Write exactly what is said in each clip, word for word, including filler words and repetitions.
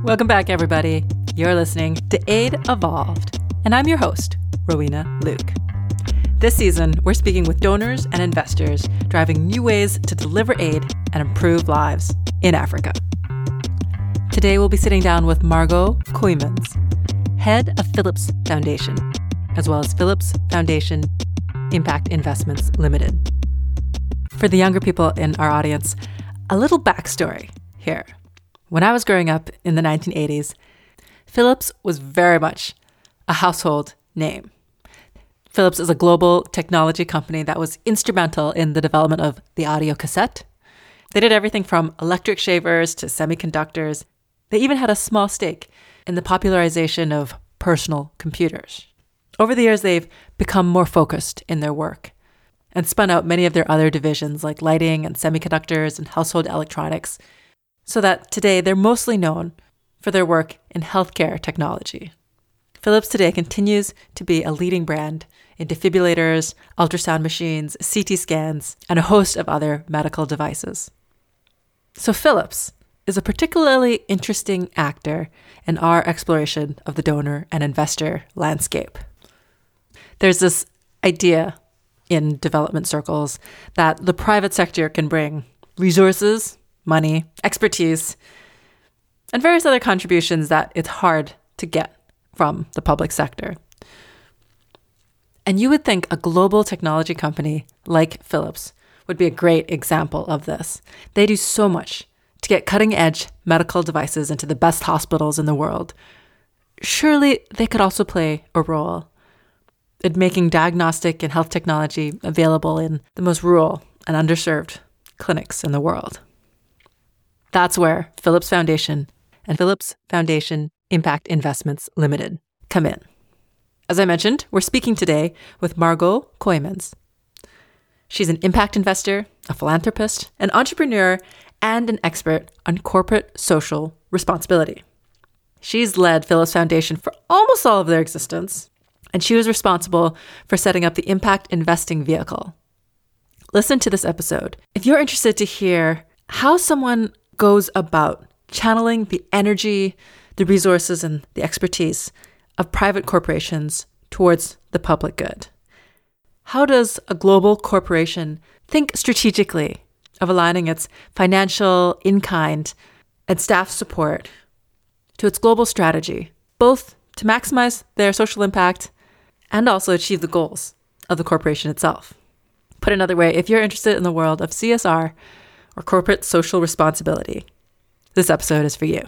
Welcome back, everybody. You're listening to Aid Evolved, and I'm your host, Rowena Luke. This season, we're speaking with donors and investors driving new ways to deliver aid and improve lives in Africa. Today, we'll be sitting down with Margot Kooijmans, head of Philips Foundation, as well as Philips Foundation Impact Investments Limited. For the younger people in our audience, a little backstory here. When I was growing up in the nineteen eighties, Philips was very much a household name. Philips is a global technology company that was instrumental in the development of the audio cassette. They did everything from electric shavers to semiconductors. They even had a small stake in the popularization of personal computers. Over the years, they've become more focused in their work and spun out many of their other divisions like lighting and semiconductors and household electronics, so that today they're mostly known for their work in healthcare technology. Philips today continues to be a leading brand in defibrillators, ultrasound machines, C T scans, and a host of other medical devices. So Philips is a particularly interesting actor in our exploration of the donor and investor landscape. There's this idea in development circles that the private sector can bring resources, money, expertise, and various other contributions that it's hard to get from the public sector. And you would think a global technology company like Philips would be a great example of this. They do so much to get cutting-edge medical devices into the best hospitals in the world. Surely they could also play a role in making diagnostic and health technology available in the most rural and underserved clinics in the world. That's where Philips Foundation and Philips Foundation Impact Investments Limited come in. As I mentioned, we're speaking today with Margot Kooijmans. She's an impact investor, a philanthropist, an entrepreneur, and an expert on corporate social responsibility. She's led Philips Foundation for almost all of their existence, and she was responsible for setting up the impact investing vehicle. Listen to this episode if you're interested to hear how someone goes about channeling the energy, the resources, and the expertise of private corporations towards the public good. How does a global corporation think strategically of aligning its financial, in-kind, and staff support to its global strategy, both to maximize their social impact and also achieve the goals of the corporation itself? Put another way, if you're interested in the world of C S R or corporate social responsibility, this episode is for you.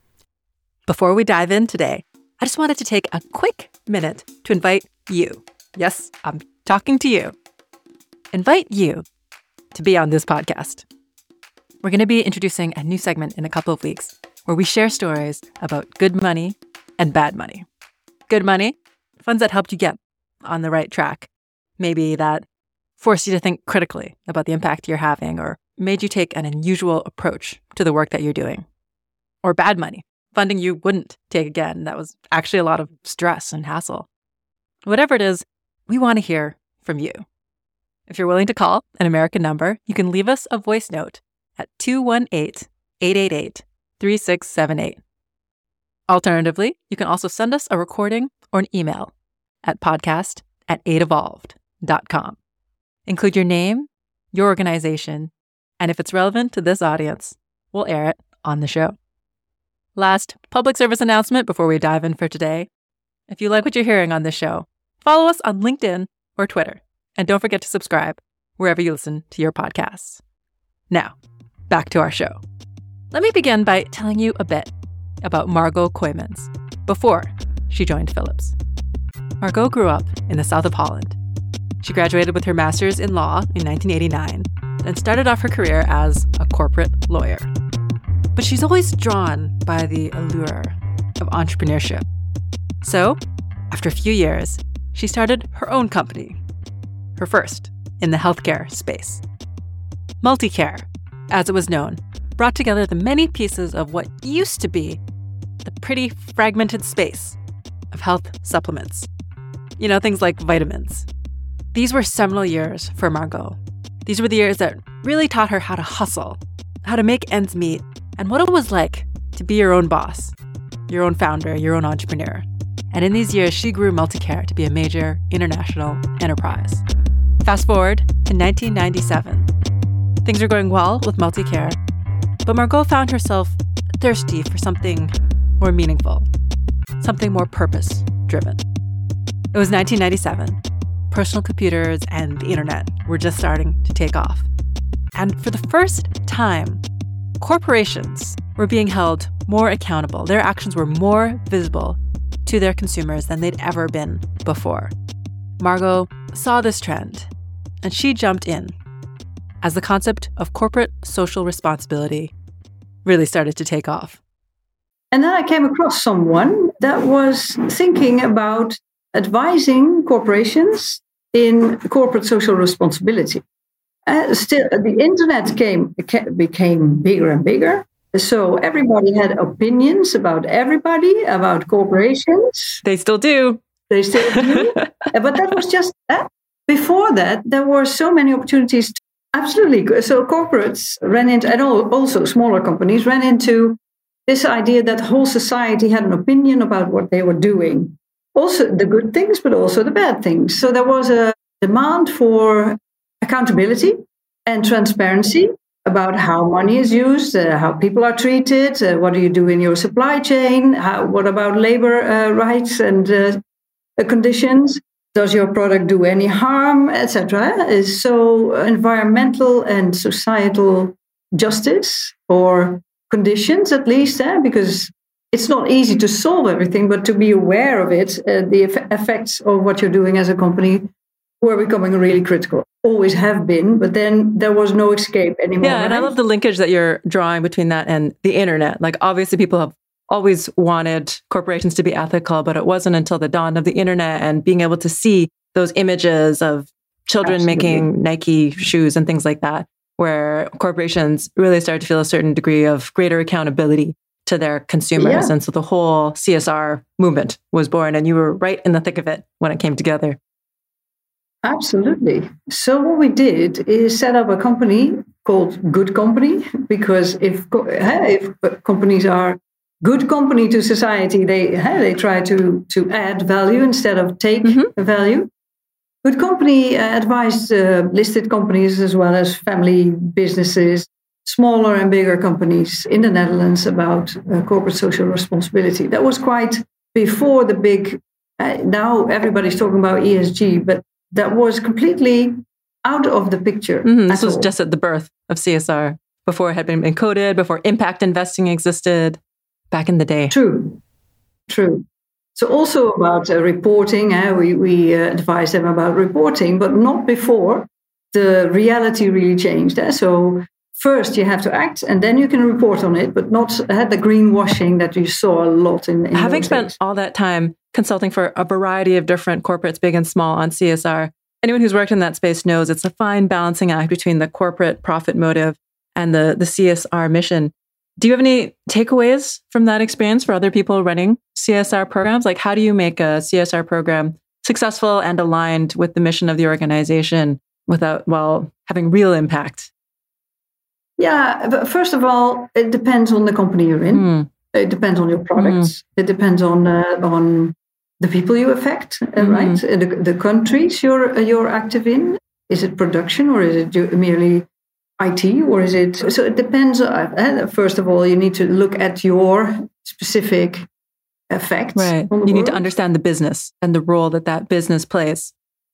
Before we dive in today, I just wanted to take a quick minute to invite you. Yes, I'm talking to you. Invite you to be on this podcast. We're going to be introducing a new segment in a couple of weeks where we share stories about good money and bad money. Good money, funds that helped you get on the right track. Maybe that forced you to think critically about the impact you're having or made you take an unusual approach to the work that you're doing. Or bad money, funding you wouldn't take again. That was actually a lot of stress and hassle. Whatever it is, we want to hear from you. If you're willing to call an American number, you can leave us a voice note at two one eight, eight eight eight, three six seven eight. Alternatively, you can also send us a recording or an email at podcast at aid evolved dot com. Include your name, your organization, and if it's relevant to this audience, we'll air it on the show. Last public service announcement before we dive in for today. If you like what you're hearing on this show, follow us on LinkedIn or Twitter. And don't forget to subscribe wherever you listen to your podcasts. Now, back to our show. Let me begin by telling you a bit about Margot Kooijmans before she joined Philips. Margot grew up in the south of Holland. She graduated with her master's in law in nineteen eighty-nine and started off her career as a corporate lawyer. But she's always drawn by the allure of entrepreneurship. So, after a few years, she started her own company, her first in the healthcare space. Multicare, as it was known, brought together the many pieces of what used to be the pretty fragmented space of health supplements. You know, things like vitamins. These were seminal years for Margot. These were the years that really taught her how to hustle, how to make ends meet, and what it was like to be your own boss, your own founder, your own entrepreneur. And in these years, she grew MultiCare to be a major international enterprise. Fast forward to nineteen ninety-seven. Things are going well with MultiCare, but Margot found herself thirsty for something more meaningful, something more purpose-driven. It was nineteen ninety-seven. Personal computers and the internet were just starting to take off. And for the first time, corporations were being held more accountable. Their actions were more visible to their consumers than they'd ever been before. Margot saw this trend, and she jumped in as the concept of corporate social responsibility really started to take off. And then I came across someone that was thinking about advising corporations in corporate social responsibility. Uh, still, the internet came became bigger and bigger. So everybody had opinions about everybody, about corporations. They still do. They still do. But that was just that. Before that, there were so many opportunities. To, absolutely. So corporates ran into, and also smaller companies ran into this idea that whole society had an opinion about what they were doing. Also the good things, but also the bad things. So there was a demand for accountability and transparency about how money is used, uh, how people are treated, uh, what do you do in your supply chain, how, what about labor uh, rights and uh, conditions, does your product do any harm, et cetera. So environmental and societal justice or conditions at least, eh? Because it's not easy to solve everything, but to be aware of it, uh, the eff- effects of what you're doing as a company were becoming really critical. Always have been, but then there was no escape anymore. Yeah, and right? I love the linkage that you're drawing between that and the internet. Like, obviously, people have always wanted corporations to be ethical, but it wasn't until the dawn of the internet and being able to see those images of children Absolutely. Making Nike shoes and things like that, where corporations really started to feel a certain degree of greater accountability to their consumers. Yeah. And so the whole C S R movement was born, and you were right in the thick of it when it came together. Absolutely. So what we did is set up a company called Good Company, because if if companies are good company to society, they they try to to add value instead of take mm-hmm. value. Good Company uh, advised uh, listed companies as well as family businesses, smaller and bigger companies in the Netherlands about uh, corporate social responsibility. That was quite before the big. Uh, now everybody's talking about E S G, but that was completely out of the picture. Mm-hmm. This was all. Just at the birth of C S R, before it had been encoded, before impact investing existed, back in the day. True, true. So also about uh, reporting, uh, we, we uh, advised them about reporting, but not before the reality really changed. Uh. So first you have to act, and then you can report on it, but not uh, the greenwashing that you saw a lot in, in Having spent days. All that time consulting for a variety of different corporates, big and small, on C S R, anyone who's worked in that space knows it's a fine balancing act between the corporate profit motive and the, the C S R mission. Do you have any takeaways from that experience for other people running C S R programs? Like, how do you make a C S R program successful and aligned with the mission of the organization without, while having real impact? Yeah, but first of all, it depends on the company you're in. Mm. It depends on your products. Mm. It depends on uh, on the people you affect, uh, mm. right? Uh, the, the countries you're uh, you're active in. Is it production, or is it merely I T, or is it? So it depends. Uh, first of all, you need to look at your specific effects. Right. You world. Need to understand the business and the role that that business plays.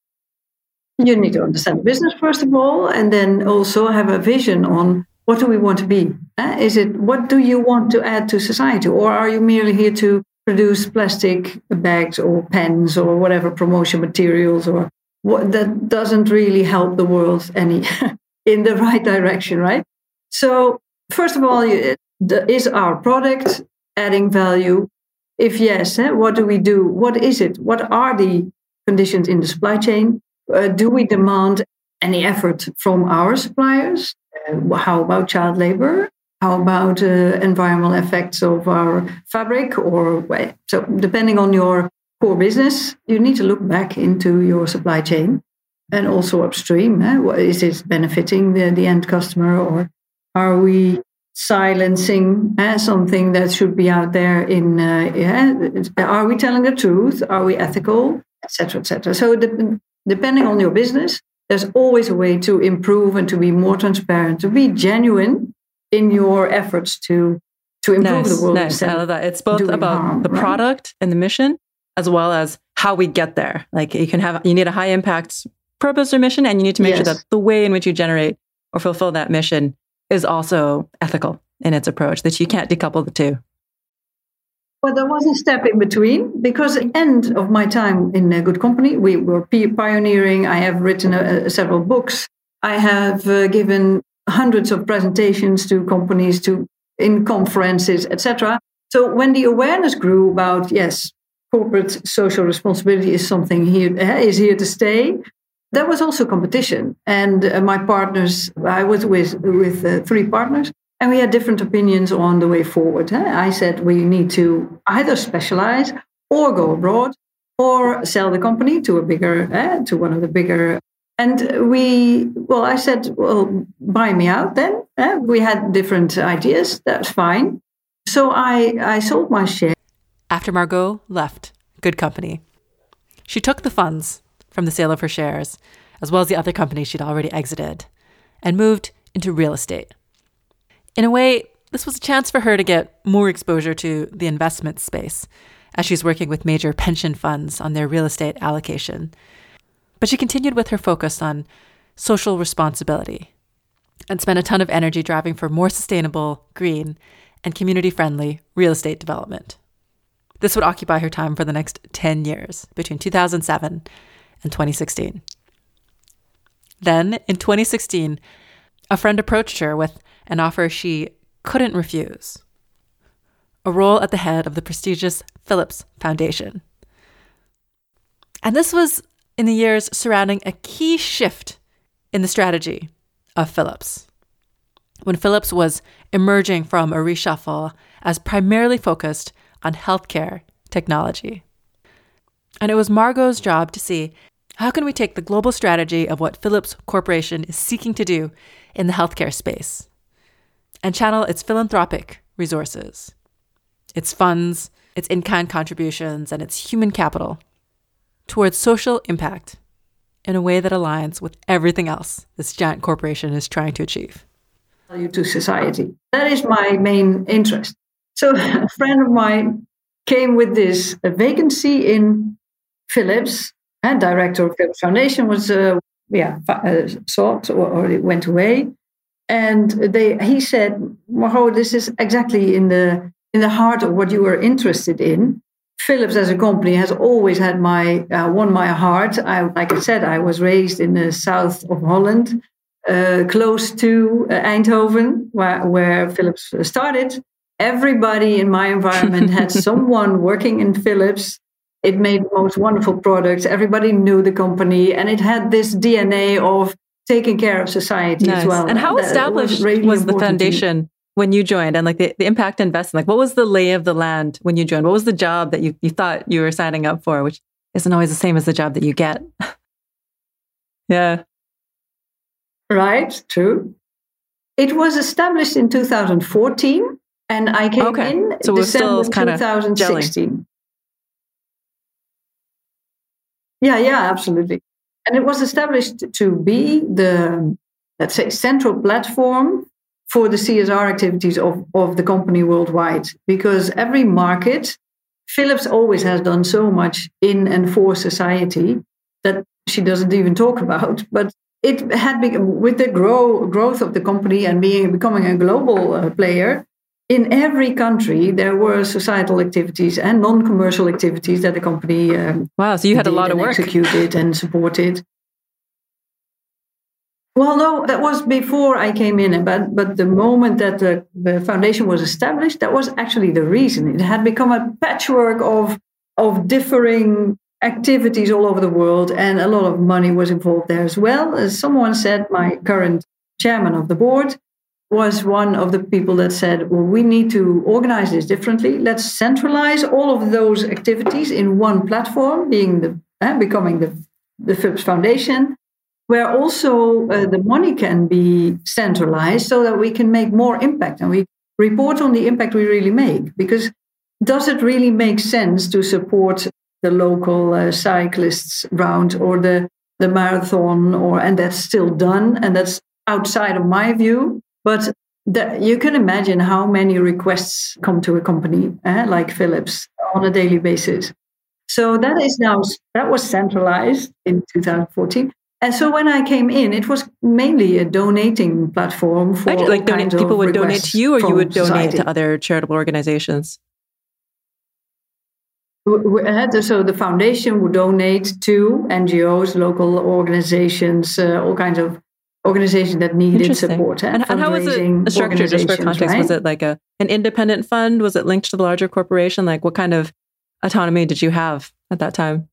You need to understand the business first of all, and then also have a vision on what do we want to be. Uh, is it what do you want to add to society, or are you merely here to produce plastic bags or pens or whatever promotion materials, or what that doesn't really help the world any in the right direction, right? So first of all, you, the, is our product adding value? If yes, eh, what do we do? What is it? What are the conditions in the supply chain? Uh, do we demand any effort from our suppliers? Uh, how about child labor? How about uh, environmental effects of our fabric? Or well, so depending on your core business, you need to look back into your supply chain and also upstream. Eh? Is it benefiting the, the end customer, or are we silencing uh, something that should be out there in, uh, yeah, are we telling the truth? Are we ethical? Et cetera, et cetera. So de- depending on your business, there's always a way to improve and to be more transparent, to be genuine in your efforts to, to improve nice, the world. Nice, I love that. It's both about harm, the right? product and the mission, as well as how we get there. Like you can have, you need a high impact purpose or mission, and you need to make yes. sure that the way in which you generate or fulfill that mission is also ethical in its approach, that you can't decouple the two. Well, there was a step in between, because at the end of my time in a Good Company, we were pioneering. I have written uh, several books. I have uh, given hundreds of presentations to companies, to in conferences, et cetera. So when the awareness grew about, yes, corporate social responsibility is something here, uh, is here to stay, there was also competition. And uh, my partners, I was with, with uh, three partners, and we had different opinions on the way forward. Huh? I said we need to either specialize or go abroad or sell the company to a bigger, uh, to one of the bigger. And we, well, I said, well, buy me out then. Uh, we had different ideas. That's fine. So I, I sold my share. After Margot left Good Company, she took the funds from the sale of her shares, as well as the other companies she'd already exited, and moved into real estate. In a way, this was a chance for her to get more exposure to the investment space, as she's working with major pension funds on their real estate allocation. But she continued with her focus on social responsibility and spent a ton of energy driving for more sustainable, green, and community-friendly real estate development. This would occupy her time for the next ten years, between two thousand seven and twenty sixteen. Then, in twenty sixteen, a friend approached her with an offer she couldn't refuse: a role at the head of the prestigious Philips Foundation. And this was in the years surrounding a key shift in the strategy of Philips, when Philips was emerging from a reshuffle as primarily focused on healthcare technology. And it was Margot's job to see, how can we take the global strategy of what Philips Corporation is seeking to do in the healthcare space and channel its philanthropic resources, its funds, its in-kind contributions, and its human capital towards social impact in a way that aligns with everything else this giant corporation is trying to achieve. Value to society. That is my main interest. So a friend of mine came with this a vacancy in Philips, and director of Philips Foundation was uh, yeah uh, sought or, or it went away, and they he said, "Margot, this is exactly in the in the heart of what you were interested in. Philips as a company has always had my uh, won my heart. I, like I said, I was raised in the south of Holland, uh, close to uh, Eindhoven, where, where Philips started. Everybody in my environment had someone working in Philips. It made the most wonderful products. Everybody knew the company, and it had this D N A of taking care of society nice. as well. And how established was, really was the foundation when you joined, and like the, the impact investing? Like, what was the lay of the land when you joined? What was the job that you, you thought you were signing up for, which isn't always the same as the job that you get? Yeah. Right, true. It was established in two thousand fourteen, and I came okay. in so December twenty sixteen. Yeah, yeah, absolutely. And it was established to be the, let's say, central platform for the C S R activities of, of the company worldwide. Because every market, Philips always has done so much in and for society that she doesn't even talk about. But it had been, with the grow, growth of the company and being becoming a global uh, player, in every country, there were societal activities and non-commercial activities that the company um, wow, so you had a lot of work. executed and supported. Well, no, that was before I came in. But, but the moment that the, the foundation was established, that was actually the reason. It had become a patchwork of, of differing activities all over the world, and a lot of money was involved there as well. As someone said, my current chairman of the board was one of the people that said, well, we need to organize this differently. Let's centralize all of those activities in one platform, being the uh, becoming the, the Philips Foundation. where also uh, the money can be centralized so that we can make more impact and we report on the impact we really make. Because does it really make sense to support the local uh, cyclists round or the, the marathon, or and that's still done, and that's outside of my view. But the, you can imagine how many requests come to a company eh, like Philips on a daily basis. So that is now, that was centralized in two thousand fourteen. And so when I came in, it was mainly a donating platform for right, like donate, people would donate to you, or you would donate society. to other charitable organizations. So the foundation would donate to N G Os, local organizations, uh, all kinds of organizations that needed support. Eh? And, and how was it structured, just for context? Right? Was it like a an independent fund? Was it linked to the larger corporation? Like what kind of autonomy did you have at that time?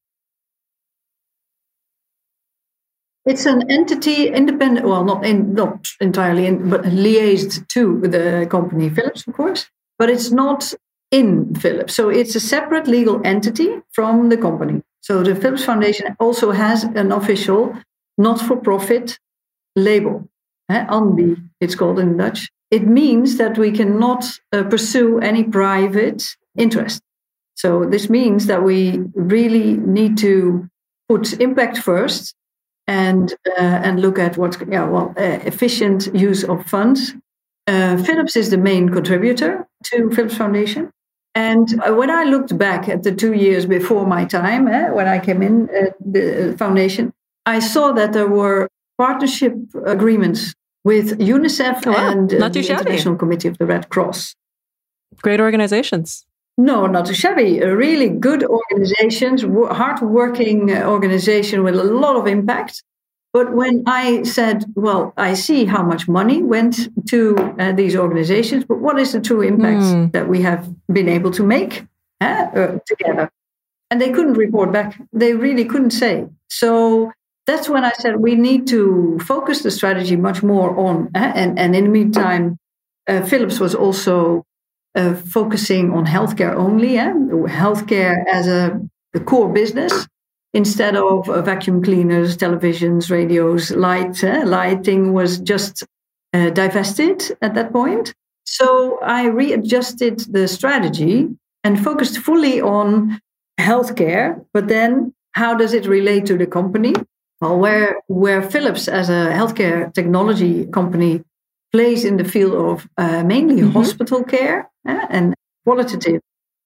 It's an entity, independent, well, not in, not entirely, in, but liaised to the company Philips, of course, but it's not in Philips. So it's a separate legal entity from the company. So the Philips Foundation also has an official not-for-profit label, eh? A N B I, it's called in Dutch. It means that we cannot uh, pursue any private interest. So this means that we really need to put impact first and uh, and look at what, yeah, well, uh, efficient use of funds. Uh, Philips is the main contributor to Philips Foundation. And uh, when I looked back at the two years before my time, eh, when I came in at the foundation, I saw that there were partnership agreements with UNICEF oh, wow. and uh, the shabby. International Committee of the Red Cross. Great organizations. No, not too shabby. Uh, really good organizations, hard-working organization with a lot of impact. But when I said, well, I see how much money went to uh, these organizations, but what is the true impact mm. that we have been able to make uh, uh, together? And they couldn't report back. They really couldn't say. So that's when I said we need to focus the strategy much more on, uh, and, and in the meantime, uh, Philips was also Uh, focusing on healthcare only, eh? healthcare as a the core business, instead of uh, vacuum cleaners, televisions, radios, light. Eh? Lighting was just uh, divested at that point. So I readjusted the strategy and focused fully on healthcare. But then how does it relate to the company? Well, where, where Philips as a healthcare technology company plays in the field of uh, mainly mm-hmm. hospital care uh, and qualitative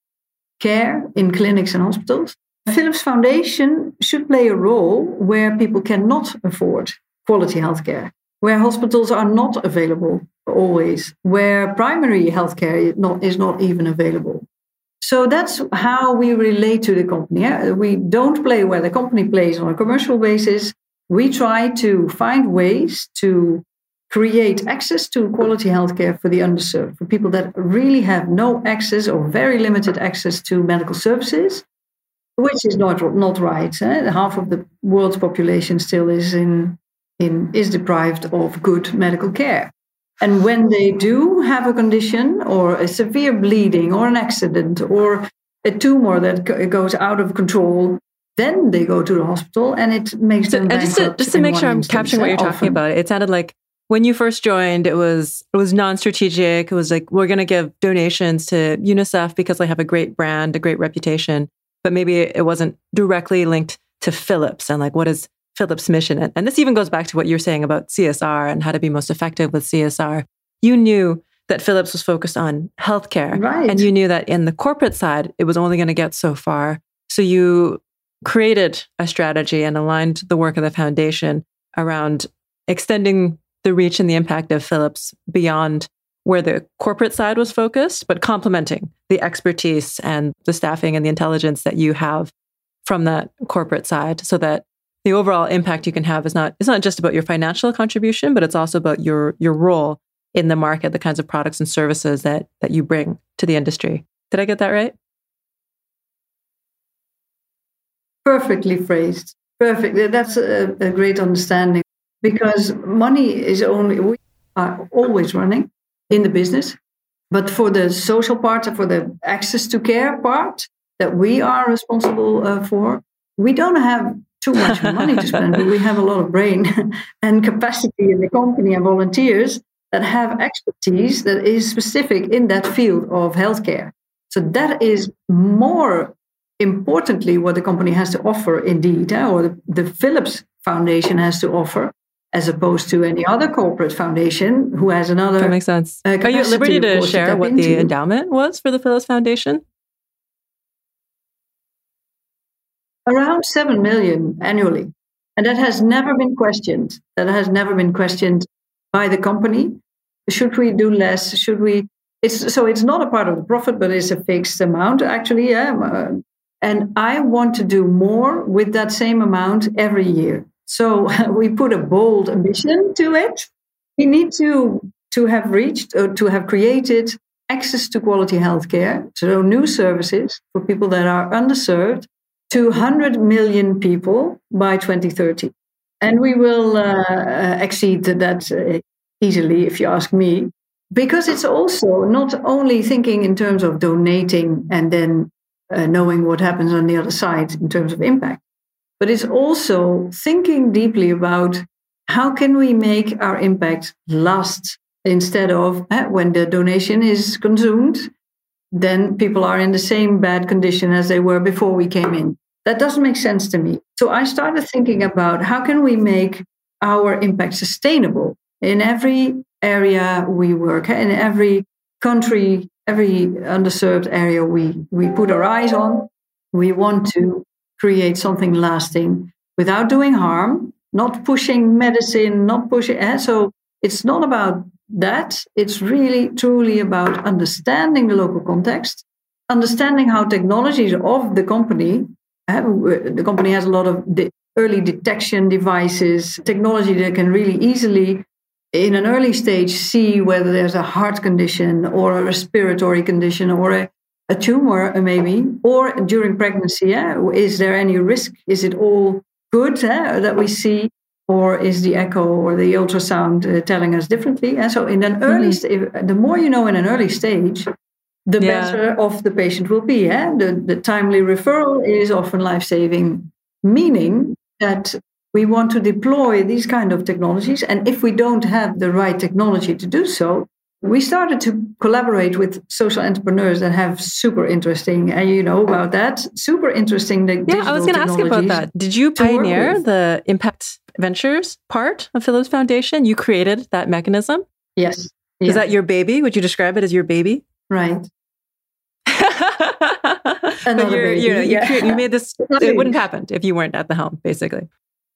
care in clinics and hospitals. Philips Foundation should play a role where people cannot afford quality healthcare, where hospitals are not available always, where primary healthcare is not, is not even available. So that's how we relate to the company. Yeah? We don't play where the company plays on a commercial basis. We try to find ways to create access to quality healthcare for the underserved, for people that really have no access or very limited access to medical services, which is not not right. Eh? Half of the world's population still is in in is deprived of good medical care. And when they do have a condition or a severe bleeding or an accident or a tumor that go- goes out of control, then they go to the hospital and it makes so, them and just to, just to make sure I'm instance, capturing what you're talking often. about, it sounded like when you first joined, it was it was non-strategic. It was like, we're going to give donations to UNICEF because they have a great brand, a great reputation, but maybe it wasn't directly linked to Philips and like, what is Philips' mission? And, and this even goes back to what you're saying about C S R and how to be most effective with C S R. You knew that Philips was focused on healthcare, right. and you knew that in the corporate side, it was only going to get so far. So you created a strategy and aligned the work of the foundation around extending the reach and the impact of Philips beyond where the corporate side was focused, but complementing the expertise and the staffing and the intelligence that you have from that corporate side, so that the overall impact you can have is not, it's not just about your financial contribution, but it's also about your your role in the market, the kinds of products and services that that you bring to the industry. Did I get that right? Perfectly phrased. Perfect. That's a, a great understanding. Because money is only, we are always running in the business. But for the social part, for the access to care part that we are responsible uh, for, we don't have too much money to spend, but we have a lot of brain and capacity in the company and volunteers that have expertise that is specific in that field of healthcare. So that is more importantly what the company has to offer indeed, eh, or the, the Philips Foundation has to offer, as opposed to any other corporate foundation who has another. That makes sense. Uh, Are you at liberty to share to what into. the endowment was for the Philips Foundation? Around seven million annually. And that has never been questioned. That has never been questioned by the company. Should we do less? Should we? It's, so it's not a part of the profit, but it's a fixed amount, actually. Yeah. Uh, and I want to do more with that same amount every year. So we put a bold ambition to it. We need to, to have reached or to have created access to quality healthcare, so new services for people that are underserved, to one hundred million people by twenty thirty. And we will uh, exceed that uh, easily, if you ask me, because it's also not only thinking in terms of donating and then uh, knowing what happens on the other side in terms of impact, but it's also thinking deeply about how can we make our impact last instead of uh, when the donation is consumed, then people are in the same bad condition as they were before we came in. That doesn't make sense to me. So I started thinking about how can we make our impact sustainable in every area we work, in every country, every underserved area we, we put our eyes on. We want to create something lasting without doing harm, not pushing medicine, not pushing. Eh? So it's not about that. It's really, truly about understanding the local context, understanding how technologies of the company. The company has a lot of de- early detection devices, technology that can really easily, in an early stage, see whether there's a heart condition or a respiratory condition or a, a tumor, maybe, or during pregnancy. Yeah? Is there any risk? Is it all good eh, that we see? Or is the echo or the ultrasound uh, telling us differently? And so in an early mm-hmm. stage, the more you know in an early stage, the yeah. better off the patient will be. Eh? The, the timely referral is often life-saving, meaning that we want to deploy these kind of technologies. And if we don't have the right technology to do so, we started to collaborate with social entrepreneurs that have super interesting, and you know about that, super interesting. The yeah, I was going to ask about that. Did you pioneer the Impact Ventures part of Philips Foundation? You created that mechanism? Yes. Is yeah. that your baby? Would you describe it as your baby? Right. But you're, baby, you're, yeah. you, you made this, it wouldn't have happened if you weren't at the helm, basically.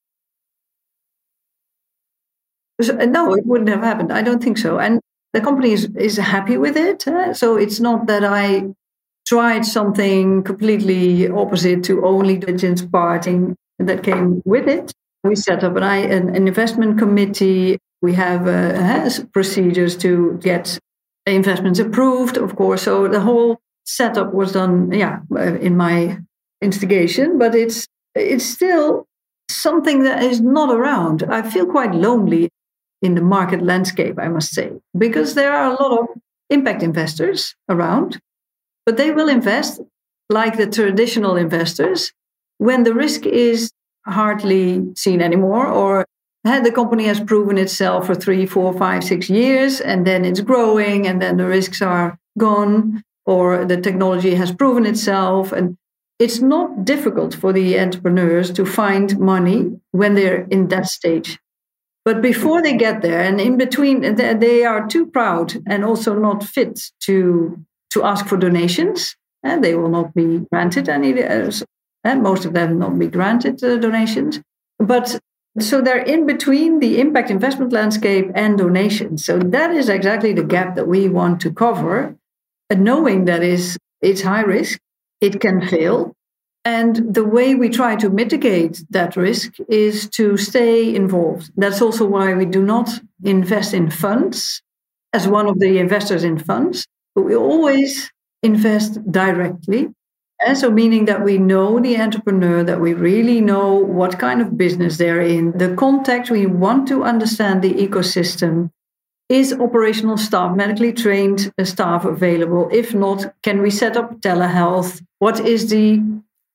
So, no, it wouldn't have happened. I don't think so. And the company is, is happy with it. Uh, so it's not that I tried something completely opposite to only the diligence parting that came with it. We set up an, an, an investment committee. We have uh, procedures to get investments approved, of course. So the whole setup was done, yeah, in my instigation. But it's it's still something that is not around. I feel quite lonely in the market landscape, I must say, because there are a lot of impact investors around, but they will invest like the traditional investors when the risk is hardly seen anymore, or the company has proven itself for three, four, five, six years, and then it's growing, and then the risks are gone, or the technology has proven itself. And it's not difficult for the entrepreneurs to find money when they're in that stage. But before they get there, and in between, they are too proud and also not fit to, to ask for donations, and they will not be granted any, and most of them not be granted uh, donations. But so they're in between the impact investment landscape and donations. So that is exactly the gap that we want to cover, and knowing that is it's high risk, it can fail. And the way we try to mitigate that risk is to stay involved. That's also why we do not invest in funds as one of the investors in funds, but we always invest directly. And so meaning that we know the entrepreneur, that we really know what kind of business they're in, the context, we want to understand the ecosystem. Is operational staff, medically trained staff available? If not, can we set up telehealth? What is the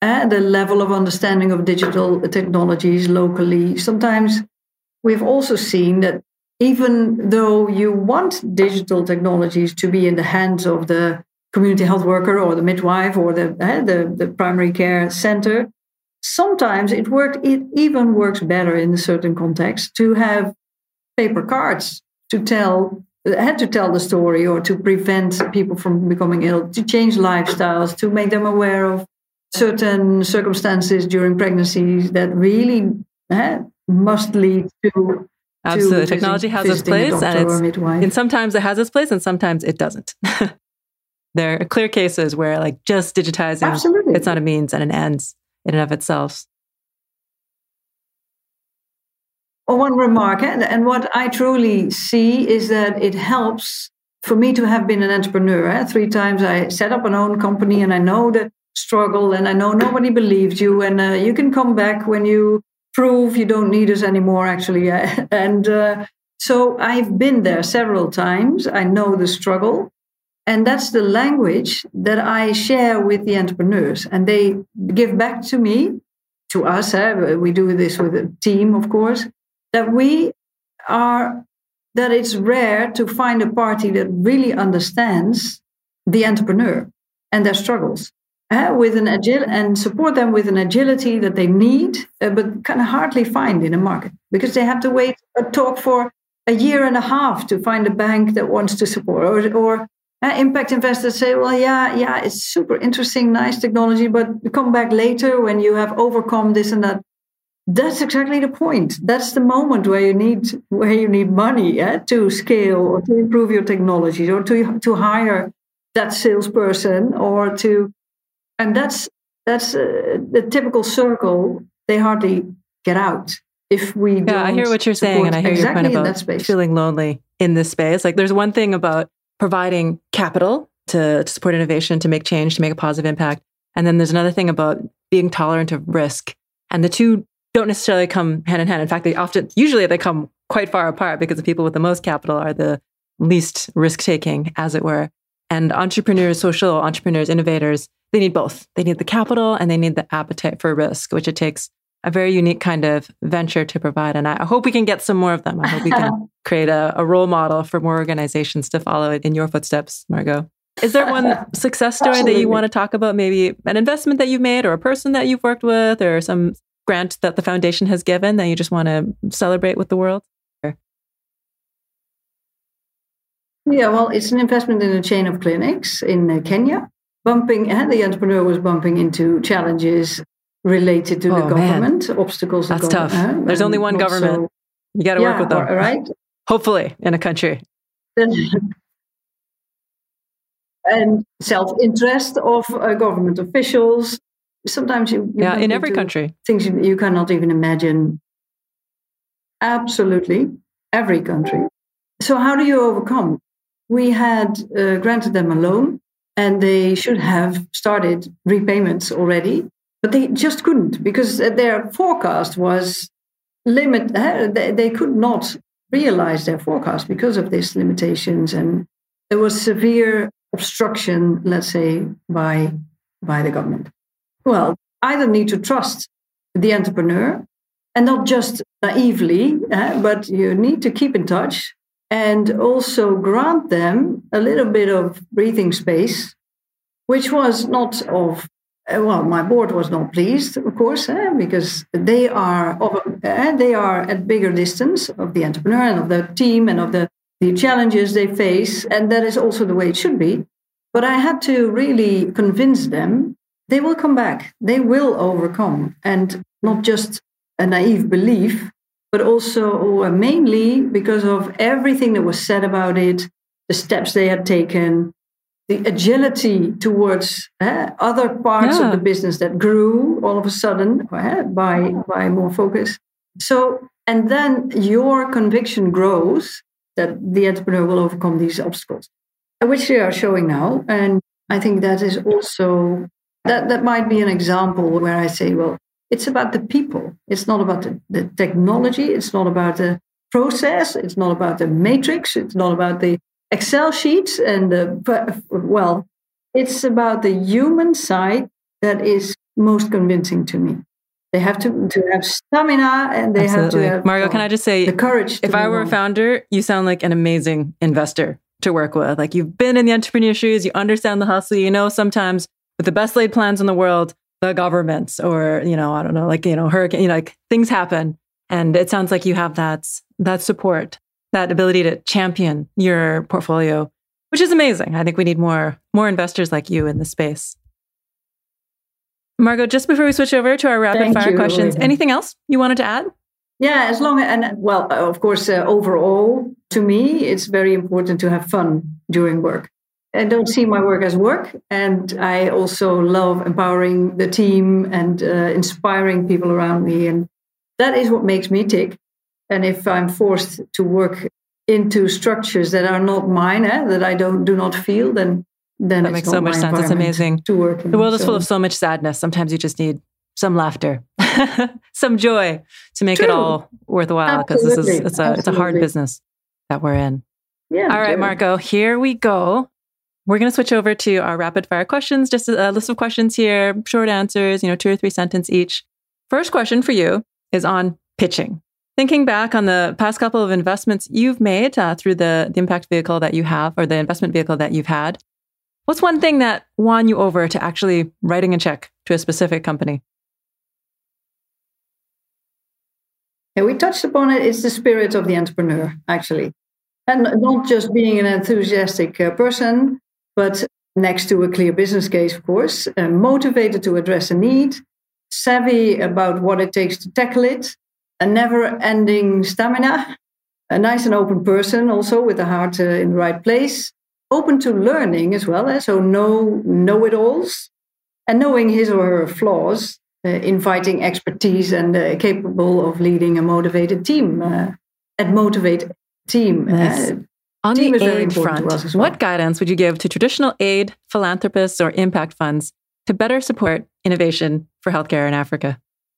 uh, the level of understanding of digital technologies locally. Sometimes we've also seen that even though you want digital technologies to be in the hands of the community health worker or the midwife or the uh, the, the primary care center, sometimes it worked. It even works better in a certain context to have paper cards to tell had to tell the story or to prevent people from becoming ill, to change lifestyles, to make them aware of certain circumstances during pregnancies that really uh, must lead to. Absolutely. To Technology visit, has its place, and it's, and sometimes it has its place and sometimes it doesn't. There are clear cases where like just digitizing, Absolutely. It's not a means and an ends in and of itself. Well, one remark, and what I truly see is that it helps for me to have been an entrepreneur. Three times I set up an own company, and I know the struggle, and I know nobody believes you, and uh, you can come back when you prove you don't need us anymore, actually. And uh, so I've been there several times. I know the struggle. And that's the language that I share with the entrepreneurs. And they give back to me, to us. Eh? We do this with a team, of course, that we are, that it's rare to find a party that really understands the entrepreneur and their struggles. Uh, with an agil- and support them with an agility that they need, uh, but can hardly find in a market because they have to wait a talk for a year and a half to find a bank that wants to support. Or, or uh, impact investors say, well, yeah, yeah, it's super interesting, nice technology, but come back later when you have overcome this and that. That's exactly the point. That's the moment where you need where you need money uh, to scale or to improve your technologies or to to hire that salesperson or to. And that's that's uh, the typical circle. They hardly get out if we. Yeah, don't I hear what you're saying, and I hear exactly your point about feeling lonely in this space. Like, there's one thing about providing capital to, to support innovation, to make change, to make a positive impact, and then there's another thing about being tolerant of risk. And the two don't necessarily come hand in hand. In fact, they often, usually, they come quite far apart because the people with the most capital are the least risk taking, as it were. And entrepreneurs, social entrepreneurs, innovators, they need both. They need the capital and they need the appetite for risk, which it takes a very unique kind of venture to provide. And I hope we can get some more of them. I hope we can create a, a role model for more organizations to follow in your footsteps, Margot. Is there one success story Absolutely. That you want to talk about? Maybe an investment that you've made or a person that you've worked with or some grant that the foundation has given that you just want to celebrate with the world? Yeah, well, it's an investment in a chain of clinics in uh, Kenya. Bumping, and the entrepreneur was bumping into challenges related to oh, the government, man. obstacles. That's tough. Uh, There's only one government. So, you got to yeah, work with them, right? Hopefully, in a country. And self-interest of uh, government officials. Sometimes you, you yeah, in every country, things you, you cannot even imagine. Absolutely, every country. So how do you overcome? We had uh, granted them a loan. And they should have started repayments already, but they just couldn't because their forecast was limit. They could not realize their forecast because of these limitations, and there was severe obstruction, let's say, by by the government. Well, either need to trust the entrepreneur, and not just naively, but you need to keep in touch. And also grant them a little bit of breathing space, which was not of, well, my board was not pleased, of course, eh, because they are of, eh, they are at bigger distance of the entrepreneur and of the team and of the, the challenges they face. And that is also the way it should be. But I had to really convince them they will come back. They will overcome. And not just a naive belief, but also uh, mainly because of everything that was said about it, the steps they had taken, the agility towards uh, other parts yeah. of the business that grew all of a sudden uh, by, by more focus. So, and then your conviction grows that the entrepreneur will overcome these obstacles, which they are showing now. And I think that is also, that, that might be an example where I say, well, it's about the people. It's not about the, the technology. It's not about the process. It's not about the matrix. It's not about the Excel sheets. And the, well, it's about the human side that is most convincing to me. They have to, to have stamina and they Absolutely. have to have Margot, can I just say, the courage to if I were on. a founder, you sound like an amazing investor to work with. Like you've been in the entrepreneur shoes, you understand the hustle, you know, sometimes with the best laid plans in the world, the governments or, you know, I don't know, like, you know, hurricane, you know, like things happen. And it sounds like you have that, that support, that ability to champion your portfolio, which is amazing. I think we need more, more investors like you in the space. Margot, just before we switch over to our rapid Thank fire you, questions, Olivia. Anything else you wanted to add? Yeah, as long as, and well, of course, uh, overall, to me, it's very important to have fun during work. I don't see my work as work. And I also love empowering the team and uh, inspiring people around me. And that is what makes me tick. And if I'm forced to work into structures that are not mine, eh, that I don't do not feel, then Then that makes so much sense. It's amazing. To work in, the world is so. full of so much sadness. Sometimes you just need some laughter, some joy to make True. it all worthwhile. Because this is it's a Absolutely. it's a hard business that we're in. Yeah. All right, Margot, here we go. We're going to switch over to our rapid fire questions. Just a, a list of questions here, short answers. You know, two or three sentence each. First question for you is on pitching. Thinking back on the past couple of investments you've made uh, through the, the impact vehicle that you have, or the investment vehicle that you've had. What's one thing that won you over to actually writing a check to a specific company? Yeah, we touched upon it. It's the spirit of the entrepreneur, actually. And not just being an enthusiastic uh, person, but next to a clear business case, of course, uh, motivated to address a need, savvy about what it takes to tackle it, a never-ending stamina, a nice and open person also with the heart uh, in the right place, open to learning as well, eh? so know know-it-alls, and knowing his or her flaws, uh, inviting expertise and uh, capable of leading a motivated team, uh, and motivate team. Nice. Uh, On team the aid front, well. What guidance would you give to traditional aid, philanthropists, or impact funds to better support innovation for healthcare in Africa?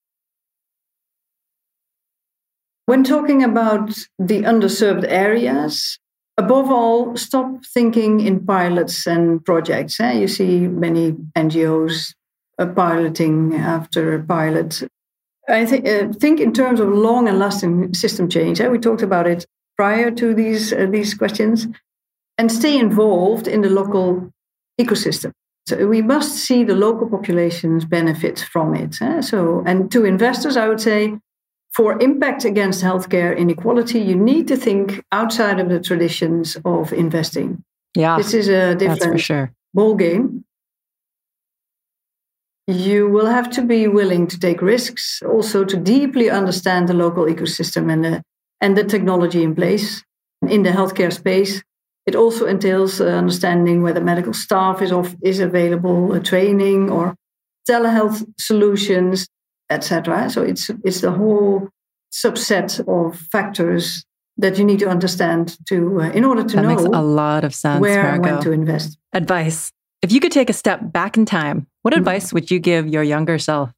When talking about the underserved areas, above all, stop thinking in pilots and projects. Eh? You see many N G Os uh, piloting after a pilot. I think uh, think in terms of long and lasting system change. Eh? We talked about it prior to these uh, these questions, and stay involved in the local ecosystem. So we must see the local populations benefit from it. Eh? So, and to investors, I would say, for impact against healthcare inequality, you need to think outside of the traditions of investing. Yeah, this is a different that's for sure. ball game. You will have to be willing to take risks, also to deeply understand the local ecosystem and the, and the technology in place in the healthcare space. It also entails uh, understanding whether medical staff is off, is available, uh, training or telehealth solutions, et cetera. So it's it's the whole subset of factors that you need to understand to uh, in order to that know makes a lot of sense, where Margot. and when to invest. Advice. If you could take a step back in time, what mm-hmm. advice would you give your younger self?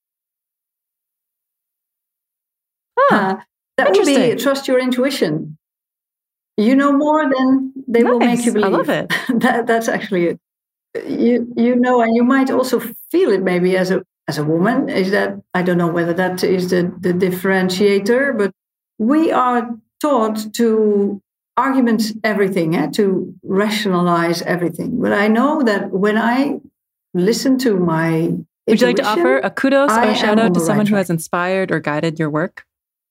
Huh, uh, that would be trust your intuition. You know more than they nice. will make you believe. I love it. that, that's actually it. You you know, and you might also feel it maybe as a as a woman. Is that, I don't know whether that is the, the differentiator, but we are taught to argument everything, eh, to rationalize everything. But I know that when I listen to my Would you like to offer a kudos or a shout out to someone right who has inspired or guided your work?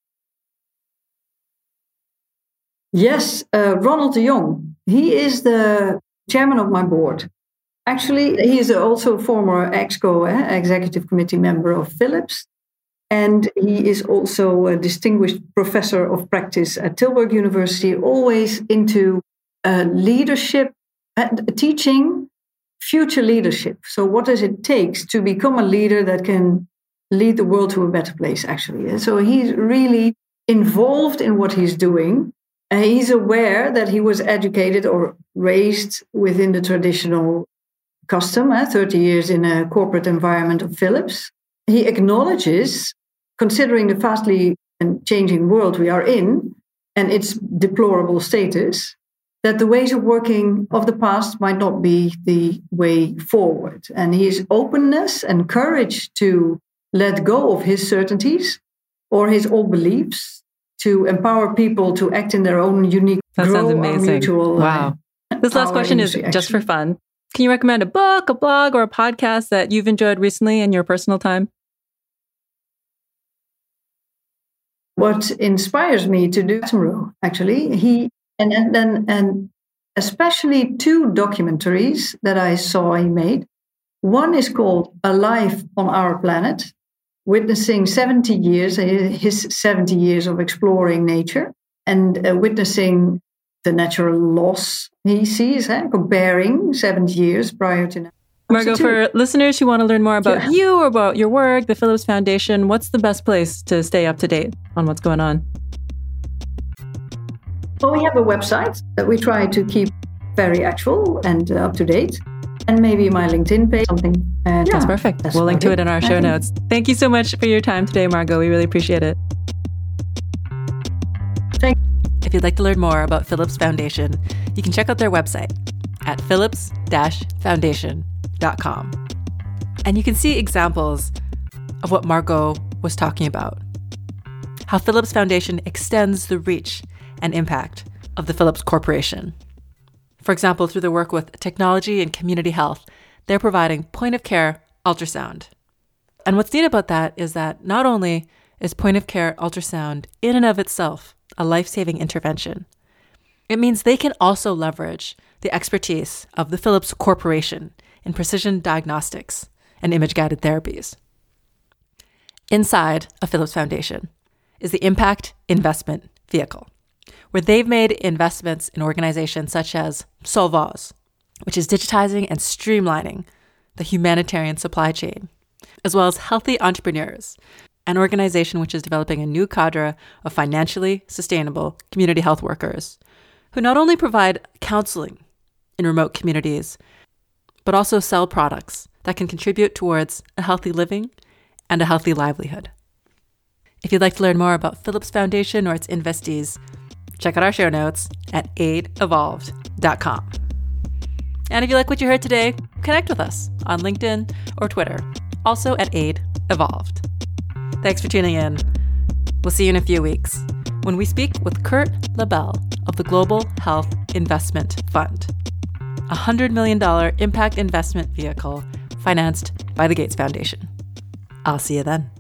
Yes, uh, Ronald de Jong. He is the chairman of my board. Actually, he is also a former ExCo, eh, executive committee member of Philips. And he is also a distinguished professor of practice at Tilburg University, always into uh, leadership, uh, teaching future leadership. So what does it take to become a leader that can lead the world to a better place, actually? And so he's really involved in what he's doing. And he's aware that he was educated or raised within the traditional custom, eh, thirty years in a corporate environment of Philips. He acknowledges, considering the fastly changing world we are in and its deplorable status, that the ways of working of the past might not be the way forward. And his openness and courage to let go of his certainties or his old beliefs, to empower people to act in their own unique, that grow sounds amazing. Mutual, wow. Uh, this last question is actually. just for fun. Can you recommend a book, a blog, or a podcast that you've enjoyed recently in your personal time? What inspires me to do Attenborough, actually, he and and and, and especially two documentaries that I saw he made. One is called Alive on Our Planet, witnessing seventy years, his seventy years of exploring nature and uh, witnessing the natural loss he sees, eh? Comparing seventy years prior to now. Margot, for listeners who want to learn more about yeah. you or about your work, the Phillips Foundation, what's the best place to stay up to date on what's going on? Well, we have a website that we try to keep very actual and uh, up to date. And maybe my LinkedIn page, something. And that's yeah, perfect. That's we'll link to it in our show I notes. Thank you so much for your time today, Margot. We really appreciate it. Thank you. If you'd like to learn more about Phillips Foundation, you can check out their website at phillips dash foundation dot com. And you can see examples of what Margot was talking about. How Phillips Foundation extends the reach and impact of the Phillips Corporation. For example, through their work with technology and community health, they're providing point-of-care ultrasound. And what's neat about that is that not only is point-of-care ultrasound in and of itself a life-saving intervention, it means they can also leverage the expertise of the Phillips Corporation in precision diagnostics and image-guided therapies. Inside a Phillips Foundation is the Impact Investment Vehicle, where they've made investments in organizations such as Solvaz, which is digitizing and streamlining the humanitarian supply chain, as well as Healthy Entrepreneurs, an organization which is developing a new cadre of financially sustainable community health workers who not only provide counseling in remote communities, but also sell products that can contribute towards a healthy living and a healthy livelihood. If you'd like to learn more about Phillips Foundation or its investees, check out our show notes at aid evolved dot com. And if you like what you heard today, connect with us on LinkedIn or Twitter, also at Aid Evolved. Thanks for tuning in. We'll see you in a few weeks when we speak with Kurt LaBelle of the Global Health Investment Fund, a one hundred million dollars impact investment vehicle financed by the Gates Foundation. I'll see you then.